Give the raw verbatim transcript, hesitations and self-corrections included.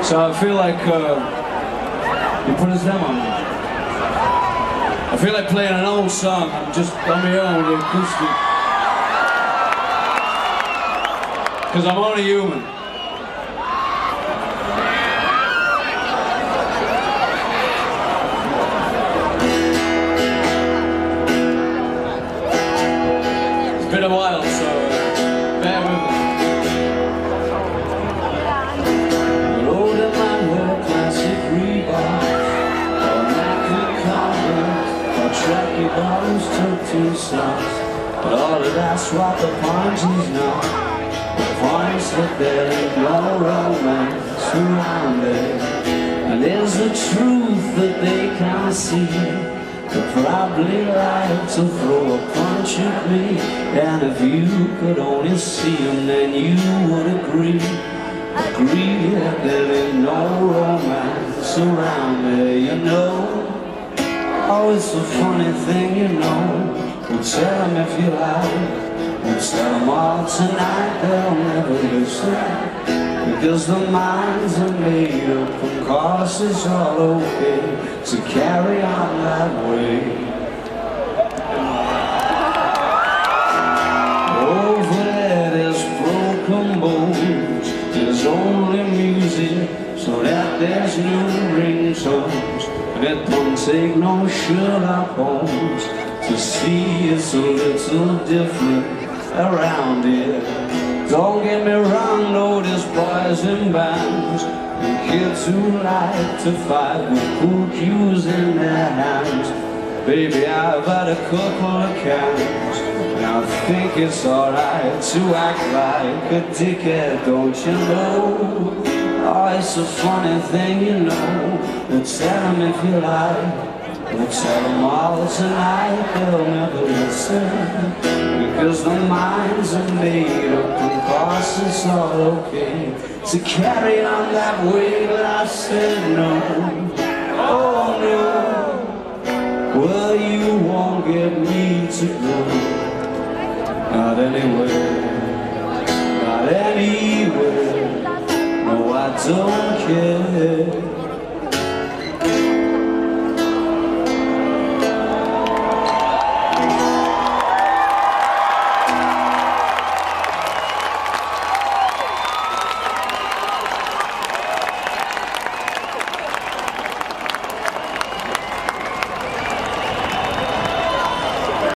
So I feel like uh, you put us down on me. I feel like playing an old song. I'm just on my own with the acoustic. Because I'm only human. It's been a while, so uh, bear with me. Tracky bottoms took two slots, but all of that's what the point is now. The point's that there ain't no romance around it, and there's the truth that they can't see. They'd probably like to throw a punch at me, and if you could only see them, then you would agree, agree that there ain't no romance around it, you know. Oh, it's a funny thing, you know. We'll tell them if you like. We'll tell them all tonight, they'll never listen. Because the minds are made up, of course it's all okay to carry on that way. Over there there's broken bones, there's only music, so that there's new ringtones. And it don't take no Sherlock Holmes to see it's a little different around here. Don't get me wrong, though, there's boys in bands and kids who like to fight with pool cues in their hands. Baby, I've had a couple of cans, and I think it's alright to act like a dickhead, don't you know? Oh, it's a funny thing, you know. We'll tell them if you like. We'll tell them all tonight, they'll never listen. Because the minds are made up, and of course it's all okay to carry on that way. But I said no, oh no. Well, you won't get me to go. Not anywhere, not anywhere. No, I don't care.